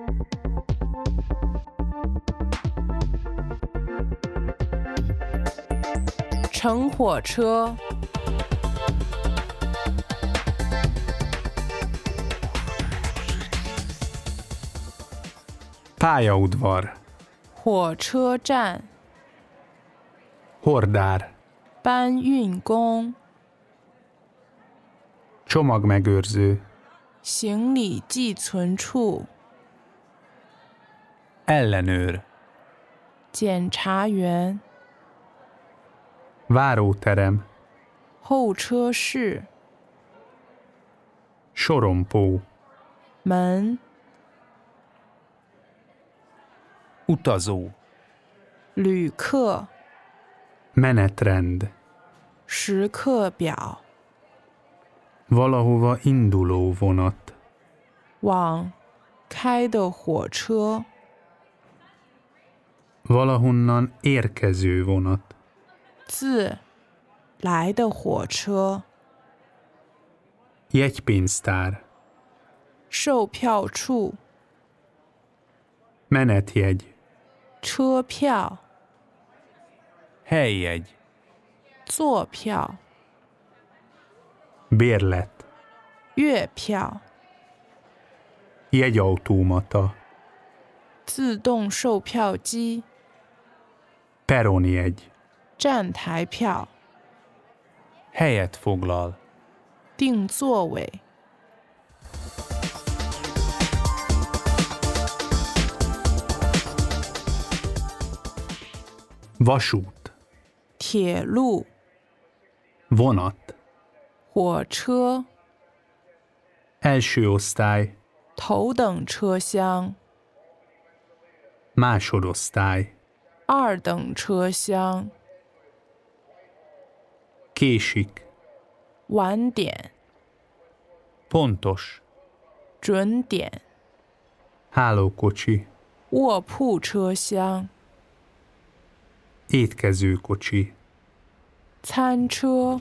乘火车， Pályaudvar, 火车站， hordár, 搬运工， csomagmegőrző, 行李寄存处， ellenőr, 检查员， váróterem, 候车室， sorompó, 门， utazó, 旅客， menetrend, 时刻表， valahova induló vonat, 往开的火车， valahonnan érkező vonat, 自来的火车， jegypénztár, 售票处， menetjegy, 车票， helyjegy, 坐票， bérlet, 月票， jegyautomata, 自动售票机， peronjegy, 站台票， helyet foglal, 定座位， vasút, 铁路， vonat, 火车， első osztály, 头等车厢， másodosztály, 二等车厢， késik, 晚点， pontos, 准点， hálókocsi, 卧铺车厢， étkezőkocsi, 餐车，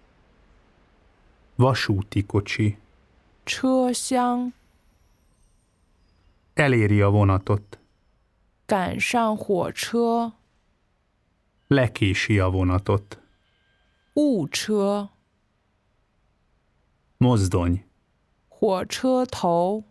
vasúti kocsi, 车厢， eléri a vonatot, 赶上火车， lekési a vonatot, 误车， mozdony, 火车头，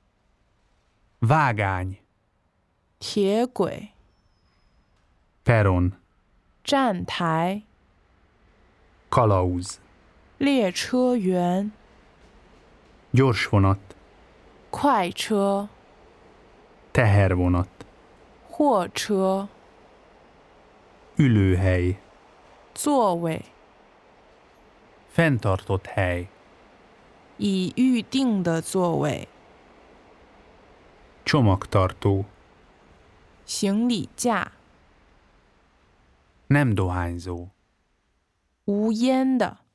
vágány, 铁轨， peron, 站台， kalauz, 列车员， gyorsvonat, 快车， tehervonat, 货车， ülőhely, 座位， fenntartott hely, 已预定的座位， csomagtartó, 行李架， nem dohányzó. 无烟的。